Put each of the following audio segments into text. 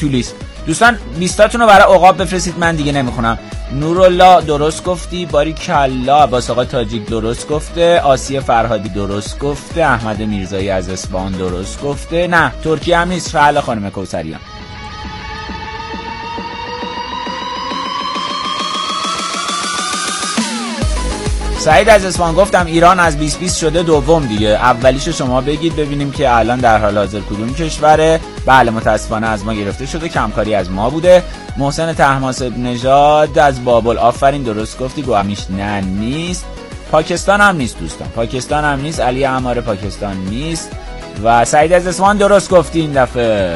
تولیس. دوستان لیستاتون رو برای عقاب بفرستید، من دیگه نمیخونم. نورالله درست گفتی، باریکلا. عباس آقا تاجیک درست گفته، آسیه فرهادی درست گفته، احمد میرزایی از اصفهان درست گفته. نه ترکیه هم نیست. فعلا خانم کوثریان. سعید از اصفهان گفتم ایران از 2020 شده دوم دیگه. اولیشو شما بگید ببینیم که الان در حال حاضر کدوم کشوره. بله متاسفانه از ما گرفته شده، کمکاری از ما بوده. محسن طهماسب نژاد از بابل آفرین درست گفتی. گوهمیش نه نیست. پاکستان هم نیست دوستان، پاکستان هم نیست. علی عمار پاکستان نیست. و سعید از اصفهان درست گفتی این دفعه.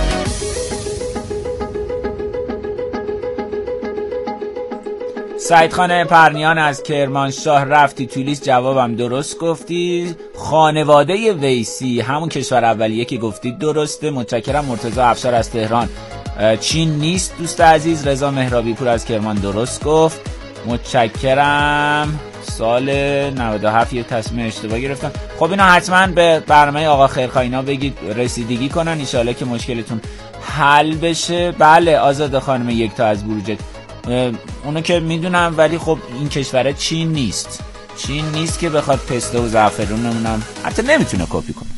سعید خان پرنیان از کرمانشاه رفتی تولیس، جوابم درست گفتی. خانواده ویسی همون کشور اولیه که گفتید درسته، متشکرم. مرتضی افشار از تهران چین نیست دوست عزیز. رضا مهرابی پور از کرمان درست گفت، متشکرم. سال 97 یه تصمیم اشتباه گرفتم. خب اینا حتما به برنامه آقا خیرخواه اینا بگید رسیدگی کنن ان شاءالله که مشکلتون حل بشه. بله آزاد خانم یکتا از بروجرد اونو که میدونم، ولی خب این کشور چین نیست، چین نیست که بخواد پسته و زعفرون نمونم حتی نمیتونه کپی کنه.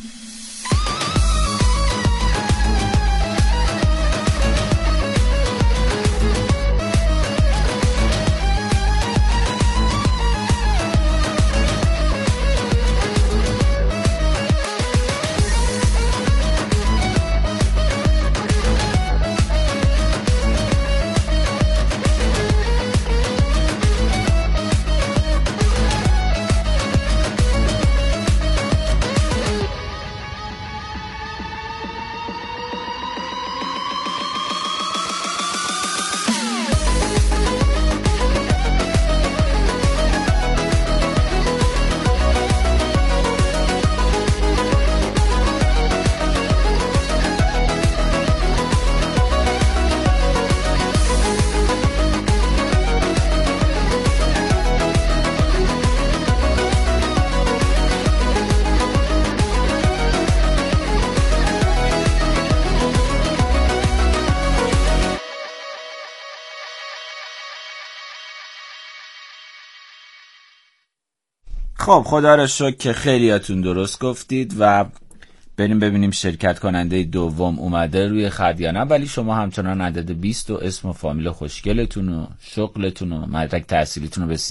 خب خدا را شکر که خیلیاتون درست گفتید و بریم ببینیم شرکت کننده دوم اومده روی خط یا نه. ولی شما همچنان عدد 20 و اسم و فامیل خوشگلتون و شغلتون و مدرک تحصیلیتون رو به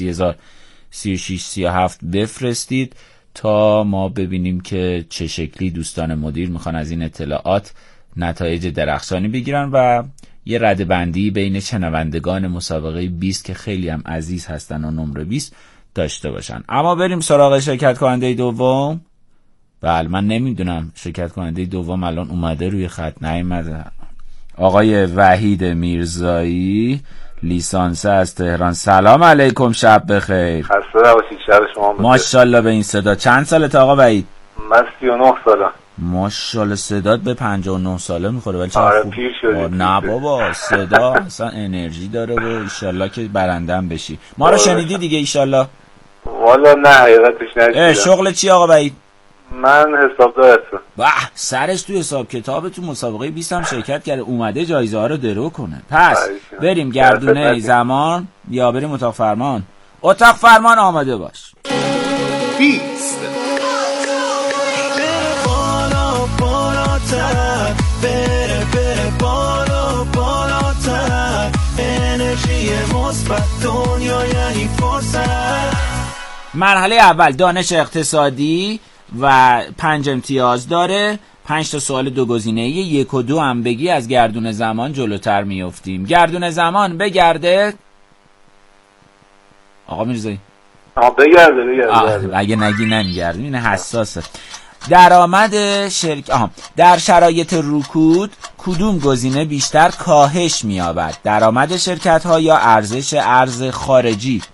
30,036,37 بفرستید تا ما ببینیم که چه شکلی دوستان مدیر میخوان از این اطلاعات نتایج درخشانی بگیرن و یه ردبندی بین شنوندگان مسابقه 20 که خیلی هم عزیز هستن و نمره 20 داشته باشن. اما بریم سراغ شرکت کننده دوم. بله من نمیدونم شرکت کننده دوم الان اومده روی خط نیومده. آقای وحید میرزایی لیسانسه از تهران. سلام علیکم، شب بخیر. خسته نباشید، شب شما بخیر. ماشاءالله به این صدا. چند سالته آقا وحید؟ من 39 سالم. ماشاءالله صدات به 59 ساله میخوره ولی چقدر آره خوب. پیر شدی. نه بابا صدا اصلا انرژی داره و ایشالله که برندم بشی. ما رو شنیدی دیگه ایشالله؟ والا نه حقیقتش نشیدم. شغل چی آقا وحید؟ من حسابدار هستم. سرش تو حساب کتاب تو مسابقه 20 هم شرکت کرده، اومده جایزه ها رو درو کنه. پس بریم گردونه زمان یا بریم اتاق فرمان. اتاق فرمان آماده باش. 20 بالا بالاتر، بره بالا بالاتر، انرژی مثبت دنیا یعنی فرصت. مرحله اول دانش اقتصادی و 5 امتیاز داره. 5 تا سوال دو گزینه‌ای، 1 و 2 هم بگی از گردون زمان جلوتر میافتیم. گردون زمان بگرده آقا میرزایی. بگرده. اگه نگی نمیگردیم، این حساسه. درآمد در شرایط رکود کدوم گزینه بیشتر کاهش می‌یابد؟ درآمد شرکت‌ها یا ارزش ارز خارجی؟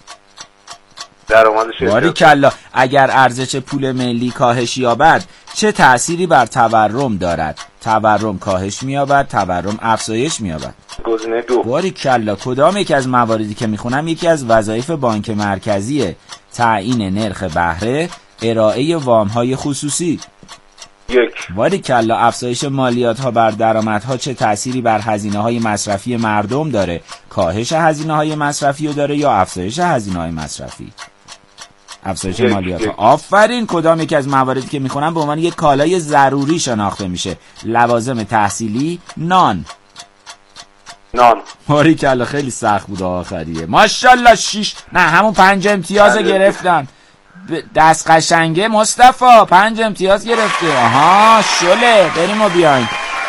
درآمد شرکت. باریکلا. اگر ارزش پول ملی کاهش یابد چه تأثیری بر تورم دارد؟ تورم کاهش می‌یابد، تورم افزایش می‌یابد. گزینه 2. باریکلا. کدام یکی از مواردی که میخونم یکی از وظایف بانک مرکزیه؟ تعیین نرخ بهره، ارائه وام‌های خصوصی. 1. باریکلا. افزایش مالیات ها بر درآمدها چه تأثیری بر هزینه های مصرفی مردم داره؟ کاهش هزینه های مصرفی رو داره یا افزایش هزینه های مصرفی؟ افزایش مالیات ها. آفرین. کدام یکی از مواردی که میخونم به عنوان یک کالای ضروری شناخته میشه؟ لوازم تحصیلی، نان. باریکلا. خیلی سخت بود آخریه. ماشاءالله. 6 نه همون 5 امتیاز گرفتن. دست قشنگه مصطفی. 5 امتیاز گرفته. آها شله. بریم و بیاین.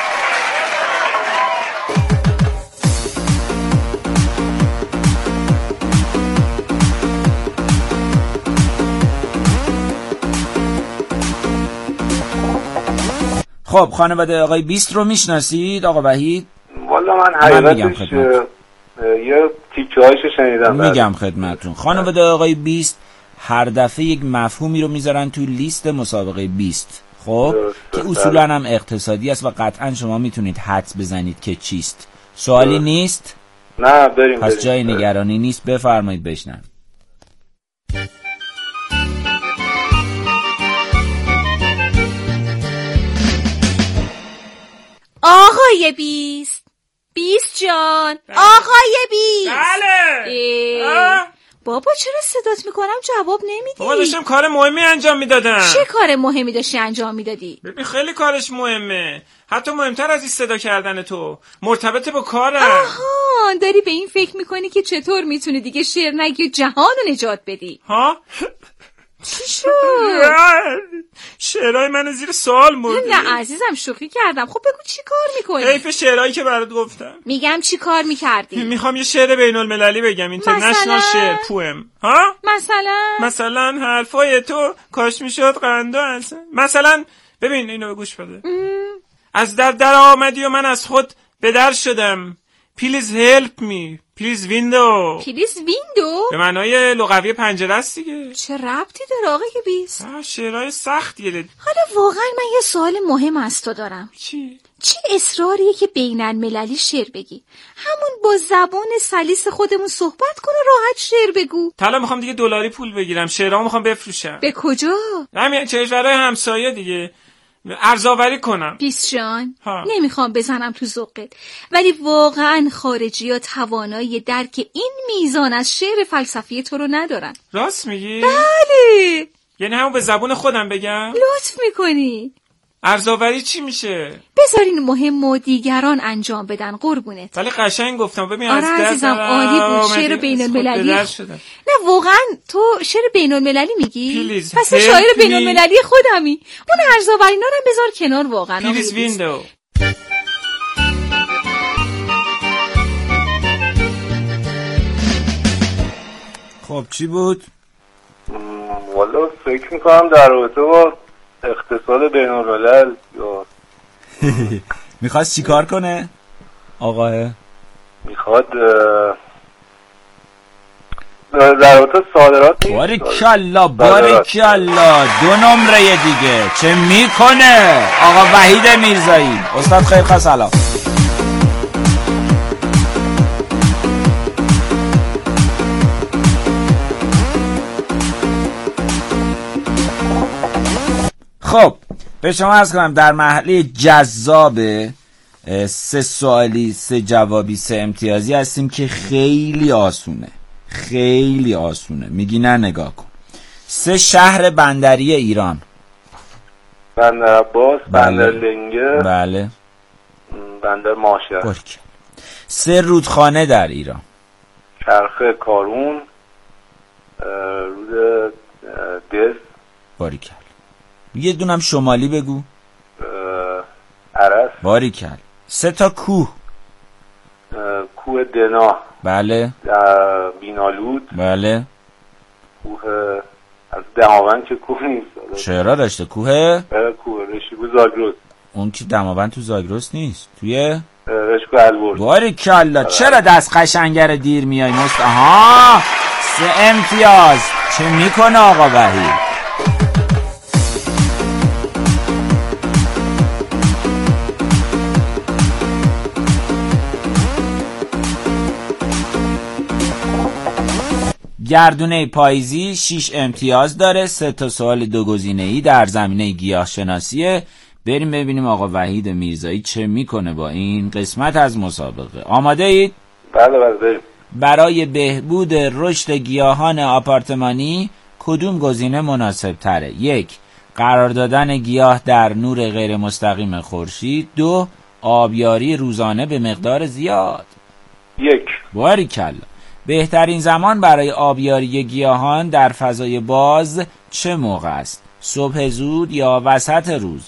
خب خانواده آقای بیست رو میشناسید آقا وحید؟ والا من حقیقتش یه تیکه هایشو شنیدم. میگم خدمتون. خانواده آقای بیست هر دفعه یک مفهومی رو میذارن تو لیست مسابقه 20. خب که اصولا هم اقتصادی است و قطعا شما میتونید حدس بزنید که چیست. سوالی نیست؟ نه بریم. پس جای نگرانی نیست. بفرمایید بشنوید. آقای بیست جان. آقای بیست. بله. بابا چرا صدات میکنم جواب نمیدی؟ بابا داشتم کار مهمی انجام میدادم. چه کار مهمی داشتی انجام میدادی؟ ببین خیلی کارش مهمه، حتی مهمتر از این صدا کردن تو، مرتبط با کارم. آها داری به این فکر میکنی که چطور میتونی دیگه شعر نگی و جهان رو نجات بدی؟ ها؟ چی شد؟ شعرهای منو زیر سوال بردی. نه عزیزم شوخی کردم. خب بگو چی کار میکنی؟ حیف شعرهایی که برات گفتم. میگم چی کار میکردی؟ میخوام یه شعر بین المللی بگم، اینترنشنال شعر پوئم. ها؟ مثلا حرفای تو کاش میشد قندو اصلا. مثلا ببین اینو گوش بده. از در آمدی و من از خود به در شدم. Please help me. Please window. به معنای لغوی پنجره است دیگه. چه ربطی داره آقای بیست؟ شعرهای سختیه. حالا واقعا من یه سوال مهم از تو دارم. چی اصراریه که بین المللی شعر بگی؟ همون با زبان سلیس خودمون صحبت کنه، راحت شعر بگو. حالا میخوام دیگه دلاری پول بگیرم، شعرامو میخوام بفروشم. به کجا؟ همین کشورهای همسایه دیگه، ارزآوری کنم. بیست جان نمیخوام بزنم تو ذوقت، ولی واقعا خارجی ها توانایی درک این میزان از شعر فلسفی تو رو ندارن. راست میگی؟ بله. یعنی همون به زبون خودم بگم؟ لطف میکنی. ارزآوری چی میشه؟ بذارین مهم و دیگران انجام بدن قربونت. ولی قشنگ گفتم. ببین آره عزیزم عالی بود. شعر بین المللی نه واقعا تو شعر بین المللی میگی؟ پس شاعر بین المللی خودمی. اون ارزآوری اینا رو بذار کنار واقعا. پلیز ویندو. خب چی بود؟ والا فکر میکنم در رابطه با اقتصاد بین الملل یا میخواست چی کار کنه؟ آقاه میخواد در رابطه صادرات. باریکلا 2 نمره دیگه. چه میکنه آقا وحید میرزایی؟ استاد خیلی خواه سلام. خب به شما عرض کنم در مرحله جذاب 3 سوالی 3 جوابی 3 امتیازی هستیم که خیلی آسونه. میگی نه نگاه کن. 3 شهر بندری ایران. بندر عباس. بندر لنگه. بله. بندر ماشه. 3 رودخانه در ایران. چرخه کارون. رود دز. باریکل. یه دونم شمالی بگو. عرس. باریکل. 3 تا کوه. کوه دنا. بله. بینالود. بله. کوه از دماوند که کوه نیست. چرا داشته کوه رشیگو زاگرس. اون که دماوند تو زاگرس نیست، توی رشیگو البرز. باریکلا. چرا دست قشنگر دیر میای آها 3 امتیاز. چه میکنه آقا وحید؟ گردونه پاییزی 6 امتیاز داره. 3 تا سوال 2 گزینه‌ای در زمینه گیاهشناسیه. بریم ببینیم آقا وحید میرزایی چه میکنه با این قسمت از مسابقه. آماده اید؟ بله بریم. برای بهبود رشد گیاهان آپارتمانی کدوم گزینه مناسب تره؟ 1. قرار دادن گیاه در نور غیر مستقیم خورشید. 2. آبیاری روزانه به مقدار زیاد. 1. باریکلا. بهترین زمان برای آبیاری گیاهان در فضای باز چه موقع است؟ صبح زود یا وسط روز؟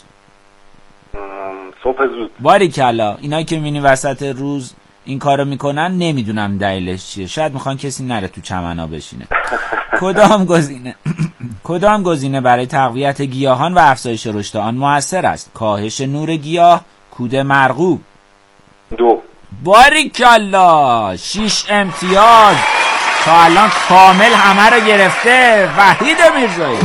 صبح زود. باریکلا. اینایی که می‌بینی وسط روز این کارو میکنن نمیدونم دلیلش چیه، شاید میخوان کسی نره تو چمنا بشینه. کدام گزینه برای تقویت گیاهان و افزایش رشد آن موثر است؟ کاهش نور گیاه، کود مرغوب. 2. باریکلا. 6 امتیاز. تا الان کامل همه رو گرفته وحید میرزایی.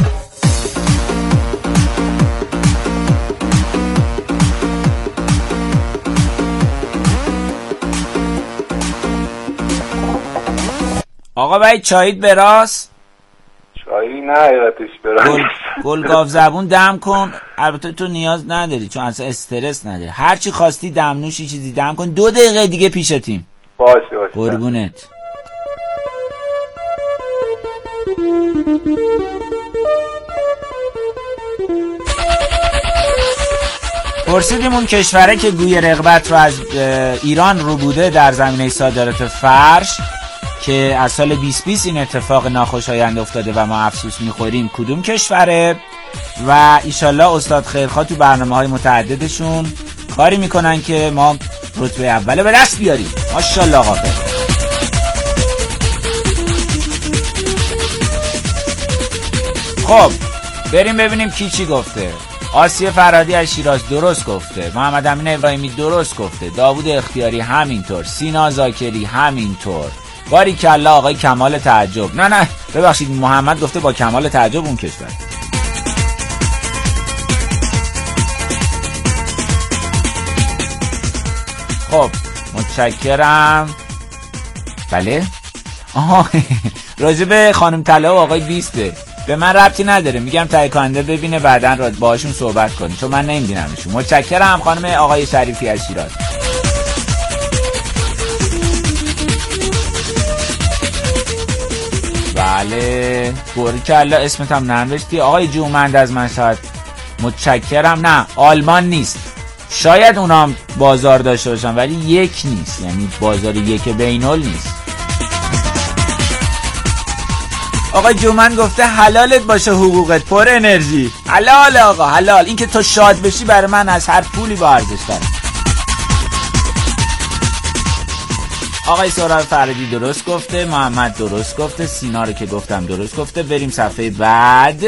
آقا باید چایید به راست؟ چایی نه حقیقتش به راست. گلگاف زبون دم کن. البته تو نیاز نداری چون اصلا استرس نداری، هرچی خواستی دم نوشی چیزی دم کن. 2 دقیقه دیگه پیشتیم. باشه قربونت. پرسیدیم اون کشوره که گوی رغبت رو از ایران رو بوده در زمینه صادرات فرش که از سال 2020 این اتفاق ناخوشایند افتاده و ما افسوس میخوریم کدوم کشوره؟ و ایشالله استاد خیرخواه تو برنامه‌های متعددشون کاری میکنن که ما رتبه اوله به دست بیاریم. ماشاءالله آقا. خب بریم ببینیم کی چی گفته. آسیه فرهادی از شیراز درست گفته، محمد امین ابراهیمی درست گفته، داوود اختیاری همینطور، سینا زاکری همینطور. باریکلا آقای کمال تعجب. نه ببخشید محمد گفته با کمال تعجب اون کشور. خب متشکرم. بله راجب خانم طلا و آقای 20 به من ربطی نداره، میگم تهیه کننده ببینه بعدن باهاشون صحبت کنیم چون من نمیدونمشون. متشکرم خانم آقای شریفی از شیراز. بله باریکلا. اسمت هم ننوشتی. آقای جومند از مشهد متشکرم. نه آلمان نیست، شاید اونام بازار داشته باشن ولی یک نیست، یعنی بازار یک بینول نیست. آقای جومند گفته حلالت باشه حقوقت پر انرژی. حلال آقا حلال. این که تو شاد بشی برای من از هر پولی با ارزش داره. آقای سهراب فرهادی درست گفته، محمد درست گفته، سینا رو که گفتم درست گفته. بریم صفحه بعد.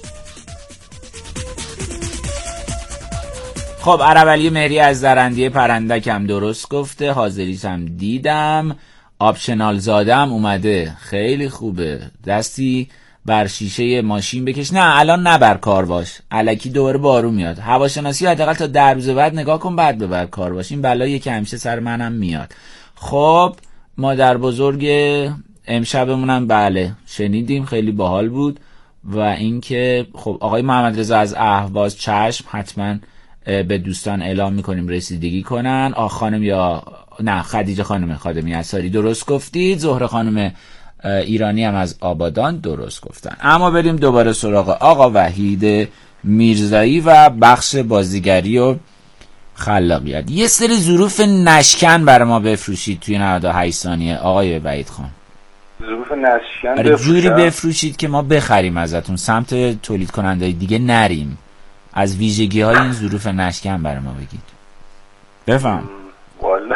خب عربعلی مهری از درندیه پرندک هم درست گفته، حاضریش هم دیدم. آپشنال زادم اومده، خیلی خوبه. دستی بر شیشه ماشین بکش. نه الان نبر کار باش، الکی دوباره بارون میاد. هواشناسی حداقل تا 10 روز بعد نگاه کن بعد ببر کار باش. این بلایی که همیشه سر منم میاد. خب مادر بزرگ امشبمونم بله شنیدیم، خیلی باحال بود. و اینکه خب آقای محمد رضا از اهواز چشم حتما به دوستان اعلام میکنیم رسیدگی کنن. خانم یا نه خدیجه خانم خادمی انصاری درست گفتید. زهره خانم ایرانی هم از آبادان درست گفتن. اما بریم دوباره سراغ آقا وحید میرزایی و بخش بازیگری و خلاقیت. یه سری ظروف نشکن برای ما بفروشید توی 98 ثانیه آقای وحید خان. ظروف نشکن جوری بفروشید که ما بخریم ازتون، سمت تولید کننده‌های دیگه نریم. از ویژگی های این ظروف نشکن برای ما بگید. بفهم. والا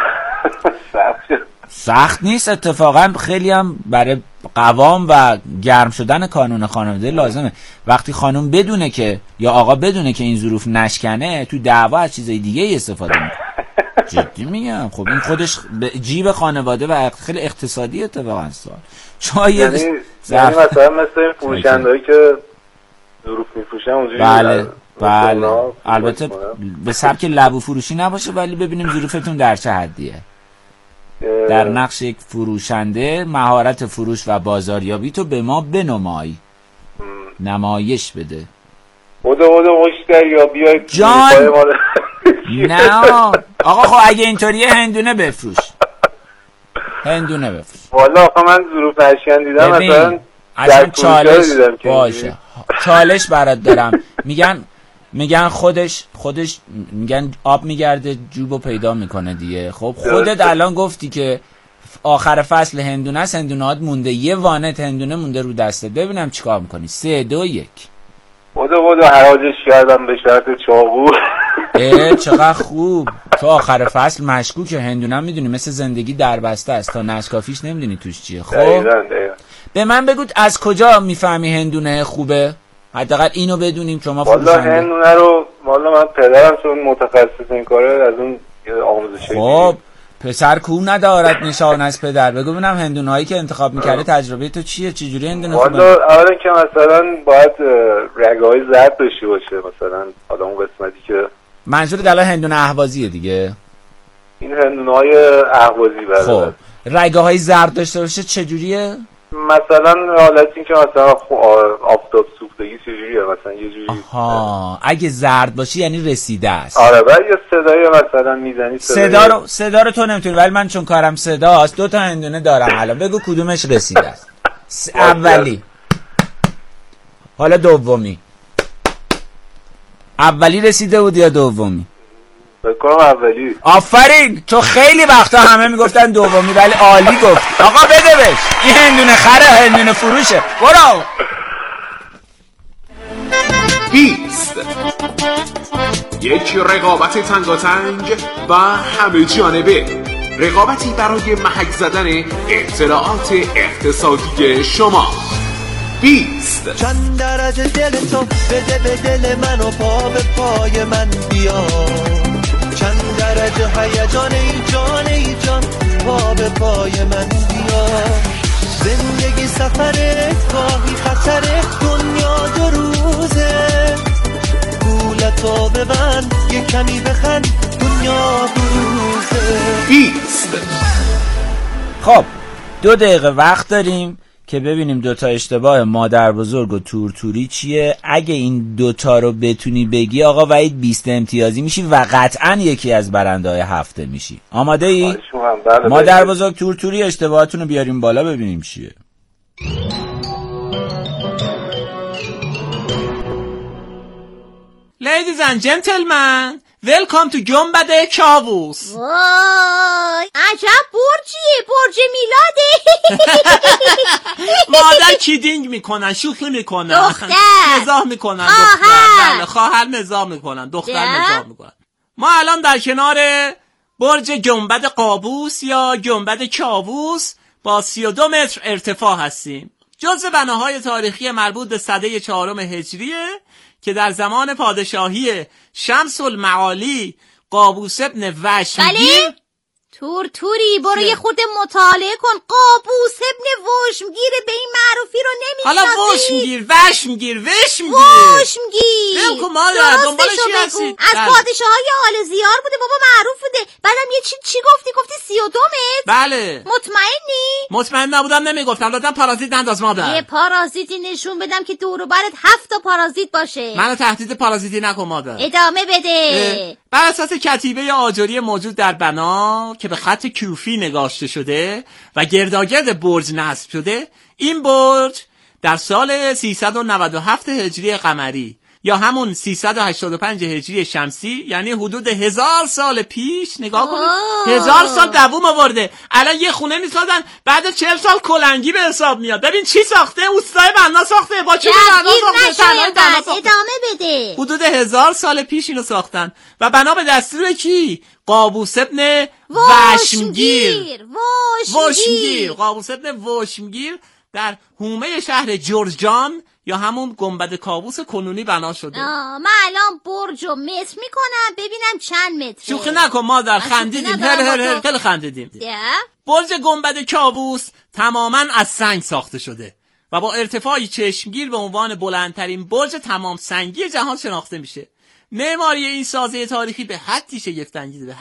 سخت نیست اتفاقا، خیلی هم برای قوام و گرم شدن کانون خانواده لازمه. وقتی خانم بدونه که یا آقا بدونه که این ظروف نشکنه، تو دعوا از چیزای دیگه استفاده میکنه. جدی میگم. خب این خودش جیب خانواده و خیلی اقتصادی اتفاقا سوال. یعنی مثلا مثل این فروشندهایی که ظروف میفروشن اونجوری. بله البته به سبک لبو فروشی نباشه ولی ببینیم ظروفتون در چه حدیه. در نقش یک فروشنده مهارت فروش و بازاریابی تو به ما بنمایی، نمایش بده. بوده مشتری یا بیای جان نه آقا خب اگه اینطوریه هندونه بفروش والا آقا من ظروف نشین دیدم مثلا اصلا چالش باشه چالش برات دارم میگن خودش میگن آب میگرده جوبو پیدا میکنه دیگه. خب خودت الان گفتی که آخر فصل هندونه است، هندونهات مونده، یه وانت هندونه مونده رو دستت، ببینم چیکار میکنی. 3 2 1 بودو حراجش کردم به شرط چاقو. چقدر خوب. تو آخر فصل مشکوکه، هندونه میدونی مثل زندگی دربسته است، تا نشکافیش نمیدونی توش چیه. خب دقیقاً. به من بگو از کجا میفهمی هندونه خوبه؟ حداقل اینو بدونیم شما فروشنده. والا هندونه رو من پدرم چون متخصص این کاره از اون آموزشی. خب پسر کو ندارد نشان از پدر. بگو ببینم هندونهایی که انتخاب می‌کردی تجربه تو چیه؟ چه جوری هندونه خوبه؟ والا اولا که مثلا باید رگ‌های زرد داشته باشه، مثلا حالا اون قسمتی که منظور دلا هندونه اهوازیه دیگه. این هندونه‌های اهوازی بله. خب رگ‌های زرد داشته باشه چه جوریه؟ مثلا حالت این که مثلا آفتاب سوختگی چجوریه، مثلا یه جوری. اگه زرد باشه یعنی رسیده است. آره ولی یه صدایی مثلا میزنی صدا رو تو نمیتونی، ولی من چون کارم صداست 2 تا هندونه دارم الان. بگو کدومش رسیده است. اولی. حالا دومی. اولی رسیده بود یا دومی؟ بکنم اولی. آفرین. تو خیلی وقتا همه میگفتن دومی ولی عالی گفت. آقا بده بش. این هندونه خره، هندونه فروشه. برو. 20 یک رقابت تنگاتنگ و همه جانبه، رقابتی برای محک زدن اطلاعات اقتصادی شما. 20 چند درجه دل تو بده به دل من و پا به پای من بیا، چند درجه هیجان ای جان پا به پای من بیا، زندگی سفره گاهی خطره دنیا 2 روزه، گولتو ببند یه کمی بخند دنیا 2 روزه. 20 خب 2 دقیقه وقت داریم که ببینیم 2 تا اشتباه مادر بزرگ و تورتوری چیه. اگه این 2 تا رو بتونی بگی آقا وحید 20 امتیازی میشی و قطعا یکی از برنده‌های هفته میشی. آماده ای؟ مادر بزرگ تورتوری اشتباهاتون رو بیاریم بالا ببینیم چیه. Ladies and gentlemen, welcome to گنبد کاووس. وای عجب برجیه، برج میلاده. مادر کیدینگ میکنن، شوخی میکنن، مزاح میکنن، دختر بله خواهر مزاح میکنن، دختر مزاح میکنن. ما الان در کنار برج گنبد قابوس یا گنبد کاووس با 32 متر ارتفاع هستیم. جزو بناهای تاریخی مربوط به سده 4 هجریه که در زمان پادشاهی شمس المعالی قابوس ابن وشمگیر. بله؟ تورتوری برو یه خود مطالعه کن. قابوس ابن وشمگیر به این معروفی رو نمیشناسی؟ حالا وشمگیر بلکن مادر دنبال چی هستی؟ از پادشاهای آل زیار بوده بابا، معروف بوده. بعدم یه چی گفتی 32 متر؟ بله. مطمئنی؟ مطمئن نبودم نمیگفتم، لطفا پارازیت ننداز مادر. یه پارازیتی نشون بدم که دور و برت 7 تا پارازیت باشه. منو تهدید پارازیتی نکن مادر. ادامه بده. بر اساس کتیبه آجری موجود در بنا که به خط کوفی نگاشته شده و گرداگرد برج نصب شده، این برج در سال 397 هجری قمری یا همون 385 هجری شمسی، یعنی حدود 1000 سال پیش، نگاه کنید 1000 سال دووم آورده. الان یه خونه میسازن بعد 40 سال کلنگی به حساب میاد. ببین چی ساخته، اوستای بنا ساخته، با چه بنا ساخته، ادامه بده. حدود 1000 سال پیش اینو ساختن و بنا به دستور کی؟ قابوس ابن وشمگیر. قابوس ابن وشمگیر در حومه شهر جرجان یا همون گنبد کاووس کنونی بنا شده. من الان برجو متر میکنم ببینم چند متره. شوخی نکن مادر، خندیدیم، خیلی خندیدیم. برج گنبد کاووس تماما از سنگ ساخته شده و با ارتفاعی چشمگیر به عنوان بلندترین برج تمام سنگی جهان شناخته میشه. معماری این سازه تاریخی به حدی شگفت‌انگیزه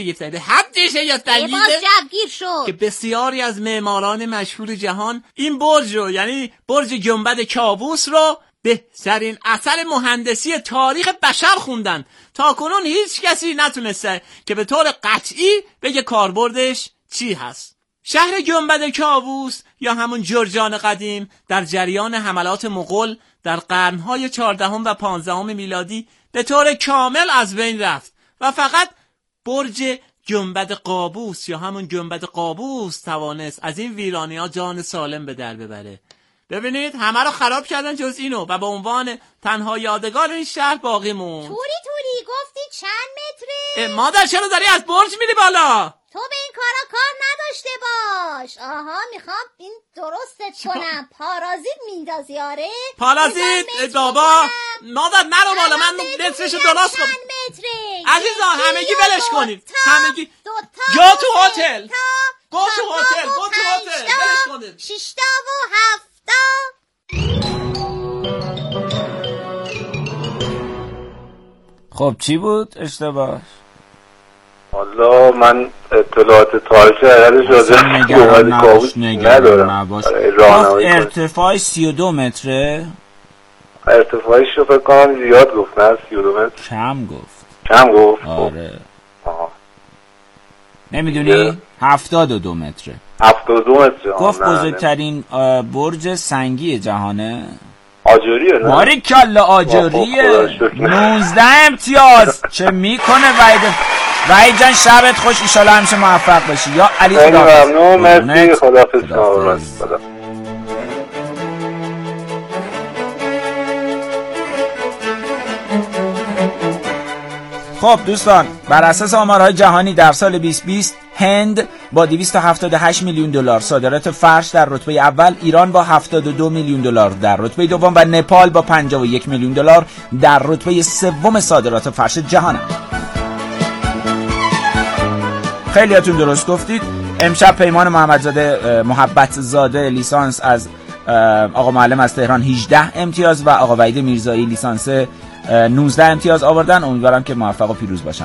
که بسیاری از معماران مشهور جهان این برج رو، یعنی برج گنبد کاووس رو، بهترین اثر مهندسی تاریخ بشر خوندن. تا کنون هیچ کسی نتونسته که به طور قطعی بگه کاربردش چی هست. شهر گنبد کاووس یا همون جرجان قدیم در جریان حملات مغول در قرنهای 14 و 15 میلادی به طور کامل از بین رفت و فقط برج گنبد قابوس یا همون گنبد قابوس توانست از این ویرانی‌ها جان سالم به در ببره. ببینید همه رو خراب کردن جز اینو و به عنوان تنها یادگار این شهر باقی موند. توری گفتی چند متره؟ مادر چرا داری از برج میری بالا؟ تو به این کارا کار نداشته باش. آها میخوام این درستت کنم. پارازیت میندازی آره؟ پارازیت بابا مادر نرو بالا، من نصفشو درست کنم. عزیزان همگی بلش کنید، همگی گو تو هتل بلش کنید. 6 و 7 خب چی بود اشتباه؟ والا من اطلاعات تاریخی عددش راجع به گنبد کاووس ندارم. ارتفاع 32 متره. ارتفاعش رو فکر کنم زیاد گفت، نه 32 متر کم گفت. آره. نمیدونی؟ 72 متره. 72 متره گفت بزرگترین برج سنگی جهانه. آجریه نه؟ باریکلا آجریه. 19 امتیاز. چه میکنه وحید جان؟ شبت خوش، ایشالا همیشه موفق باشی. یا علی خداحافظ. ممنون، مرسی، خداحافظ. خب دوستان، بر اساس آمارهای جهانی در سال 2020 هند با 278 میلیون دلار صادرات فرش در رتبه اول، ایران با 72 میلیون دلار در رتبه دوم و نپال با 51 میلیون دلار در رتبه سوم صادرات فرش جهان. خیلیاتون درست گفتید. امشب پیمان محمدزاده محبت زاده لیسانس از آقا معلم از تهران 18 امتیاز و آقا وحید میرزایی لیسانس 19 امتیاز آوردن. امیدوارم که موفق و پیروز باشن.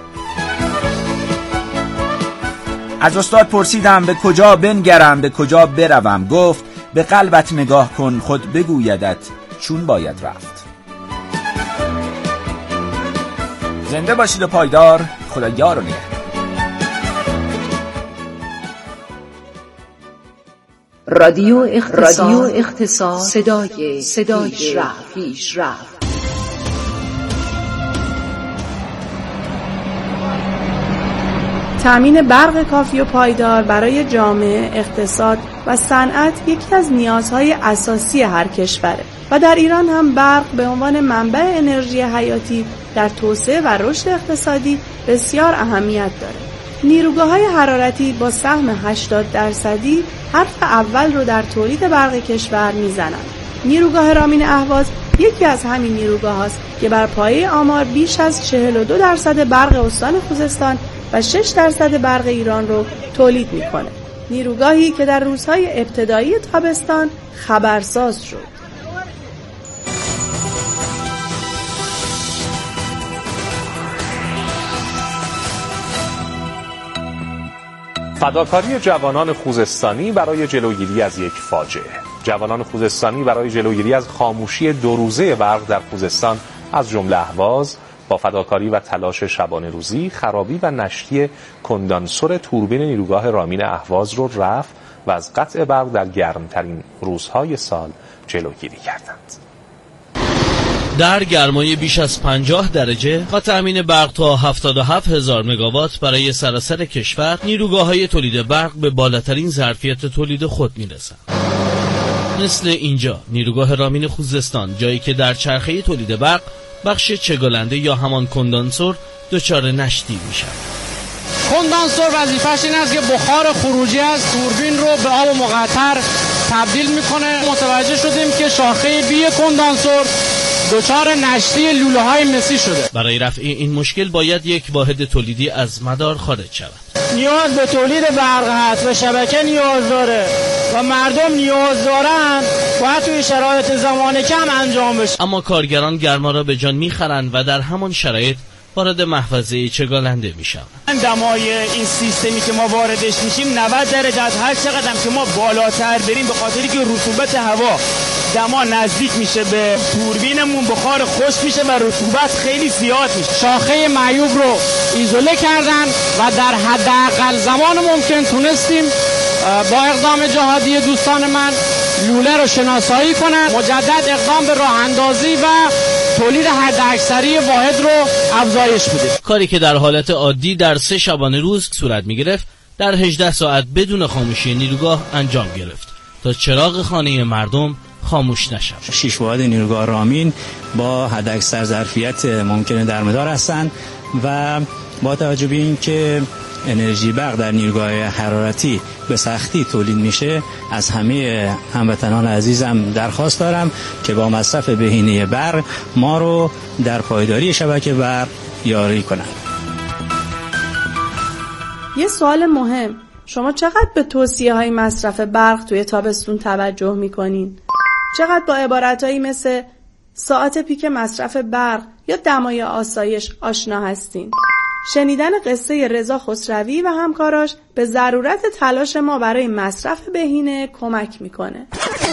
از استاد پرسیدم به کجا بنگرم به کجا بروم، گفت به قلبت نگاه کن خود بگویدت چون باید رفت. زنده باشید و پایدار. خدا یار و نگهدار. رادیو اختصاص صدای پیش رفت. تامین برق کافی و پایدار برای جامعه، اقتصاد و صنعت یکی از نیازهای اساسی هر کشوره و در ایران هم برق به عنوان منبع انرژی حیاتی در توسعه و رشد اقتصادی بسیار اهمیت داره. نیروگاه‌های حرارتی با سهم 80% حرف اول رو در تولید برق کشور میزنند. نیروگاه رامین اهواز یکی از همین نیروگاه هاست که بر پایه آمار بیش از 42% برق استان خوزستان و 6% برق ایران رو تولید میکنه. نیروگاهی که در روزهای ابتدایی تابستان خبرساز شد. فداکاری جوانان خوزستانی برای جلوگیری از یک فاجعه. جوانان خوزستانی برای جلوگیری از خاموشی 2 روزه برق در خوزستان از جمله اهواز با فداکاری و تلاش شبانه روزی خرابی و نشتی کندانسور توربین نیروگاه رامین اهواز رو رفع و از قطع برق در گرمترین روزهای سال جلوگیری کردند. در گرمای بیش از 50 درجه و تأمین برق تا 77,000 مگاوات برای سراسر کشور، نیروگاه‌های تولید برق به بالاترین ظرفیت تولید خود می‌رسند. مثل اینجا نیروگاه رامین خوزستان، جایی که در چرخه تولید برق بخش چگالنده یا همان کندانسور دچار نشتی می‌شود. کندانسور وظیفه‌اش این است که بخار خروجی از توربین رو به آب مقطر تبدیل می‌کنه. متوجه شدیم که شاخه بی کندانسور دچار نشتی لوله‌های مسی شده. برای رفع این مشکل باید یک واحد تولیدی از مدار خارج شود. نیاز به تولید برق هست و شبکه نیاز داره و مردم نیاز دارن، باید توی شرایط زمان کم انجام بشه. اما کارگران گرما را به جان می‌خرند و در همان شرایط وارد محفظه چگالنده می‌شوند. دمای این سیستمی که ما واردش میشیم 90 درجه است. هر چقدر که ما بالاتر بریم به خاطری که رطوبت هوا دما نزدیک میشه به توربینمون بخار خشک میشه و رطوبت خیلی زیاد میشه. شاخه معیوب رو ایزوله کردن و در حداقل زمان ممکن تونستیم با اقدام جهادی دوستان من لوله رو شناسایی کنن، مجدد اقدام به راه اندازی و تولید حداکثری واحد رو افزایش بده. کاری که در حالت عادی در 3 شبانه روز صورت میگرفت در 18 ساعت بدون خاموشی نیروگاه انجام گرفت تا چراغ خانه مردم خاموش نشود. 6 واحد نیروگاه رامین با حداکثر ظرفیت ممکنه درمدار هستند و با توجه به اینکه انرژی برق در نیروگاه حرارتی به سختی تولید میشه، از همه هموطنان عزیزم درخواست دارم که با مصرف بهینه برق ما رو در پایداری شبکه برق یاری کنند. یه سوال مهم، شما چقدر به توصیه‌های مصرف برق توی تابستون توجه میکنین؟ چقدر با عبارتهایی مثل ساعت پیک مصرف برق یا دمای آسایش آشنا هستین؟ شنیدن قصه رضا خسروی و همکاراش به ضرورت تلاش ما برای مصرف بهینه کمک میکنه.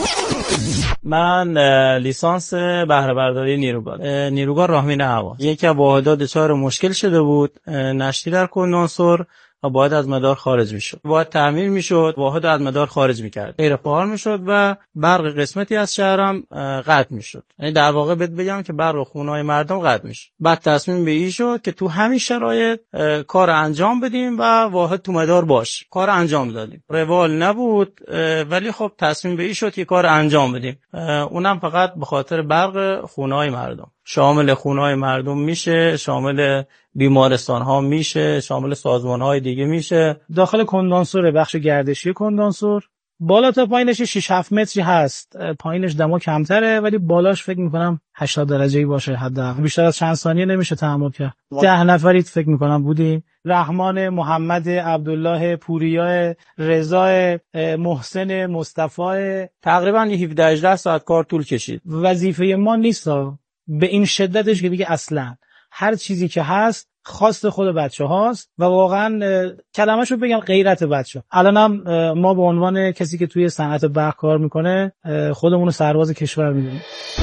من لیسانس بهره برداری نیروگاه راهمین هوا. یکی از واحدات دچار مشکل شده بود، نشتی در کندنسور و باید از مدار خارج میشد. باید تعمیر میشد، واحد از مدار خارج میکرد. غیر فعال میشد و برق قسمتی از شهرم قطع میشد. یعنی در واقع بگم که برق خونه‌های مردم قطع میشد. بعد تصمیم به این شد که تو همین شرایط کار انجام بدیم و واحد تو مدار باش. کار انجام دادیم. روال نبود ولی خب تصمیم به این شد که کار انجام بدیم. اونم فقط به خاطر برق خونه‌های مردم. شامل خونه‌های مردم میشه، شامل بیمارستان ها میشه، شامل سازمان های دیگه میشه. داخل کندنسور بخش گردشی کندنسور بالا تا پایینش 6-7 متری هست، پایینش دما کمتره ولی بالاش فکر میکنم 80 درجه‌ای باشه حداقل، بیشتر از چند ثانیه نمیشه تحمل کرد. 10 نفری فکر میکنم بودیم. رحمان، محمد، عبدالله، پوریا، رضا، محسن، مصطفی، تقریبا 17-18 ساعت کار طول کشید. وظیفه ما نیست به این شدتش که دیگه اصلا هر چیزی که هست خواست خود بچه هاست و واقعا کلمه‌شو بگم غیرت بچه. الانم ما به عنوان کسی که توی صنعت برق کار میکنه خودمونو سرباز کشور میدونیم.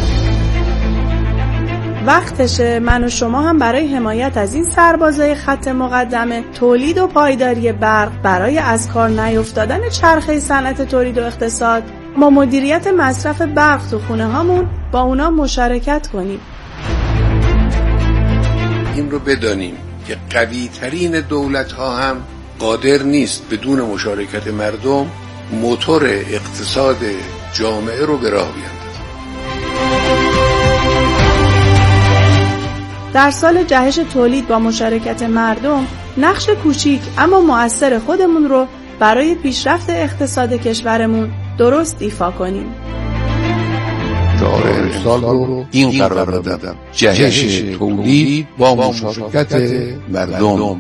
وقتشه من و شما هم برای حمایت از این سربازای خط مقدمه تولید و پایداری برق برای از کار نیفتادن چرخه صنعت تولید و اقتصاد ما مدیریت مصرف برق تو خونه هامون با اونا مشارکت کنیم. این رو بدانیم که قوی ترین دولت ها هم قادر نیست بدون مشارکت مردم موتور اقتصاد جامعه رو به راه بیاندازه. در سال جهش تولید با مشارکت مردم نقش کوچیک اما مؤثر خودمون رو برای پیشرفت اقتصاد کشورمون درست ایفا کنیم. شعار امسال رو این قرار دادم: جهش تولید با مشارکت مردم.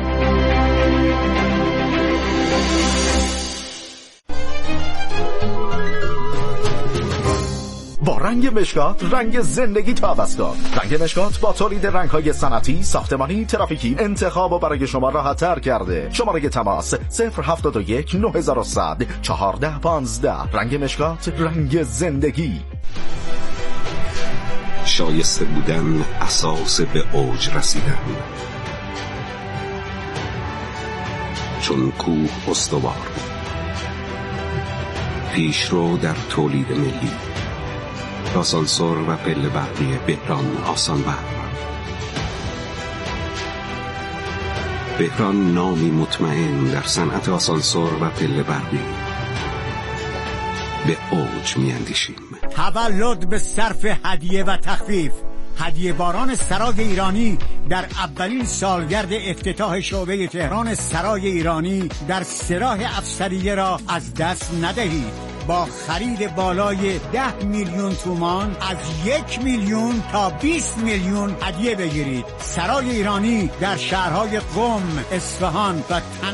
با رنگ مشکات رنگ زندگی تو عوض کن. رنگ مشکات با تولید رنگ‌های صنعتی، ساختمانی، ترافیکی انتخاب برای شما راحت‌تر کرده. شماره تماس 071 9100 1415. رنگ مشکات رنگ زندگی. شایسته بودن اساس به اوج رسیدن. چون کوه استوار، پیشرو در تولید ملی. آسانسور و پله برقی بهران آسان برق. بهران نامی مطمئن در صنعت آسانسور و پله برقی. به اوج میاندیشیم. تولد به صرف هدیه و تخفیف. هدیه باران سرای ایرانی در اولین سالگرد افتتاح شعبه تهران سرای ایرانی در سراح افسریه را از دست ندهید. با خرید بالای 10 میلیون تومان از 1 میلیون تا 20 میلیون هدیه بگیرید. سرای ایرانی در شهرهای قم، اصفهان و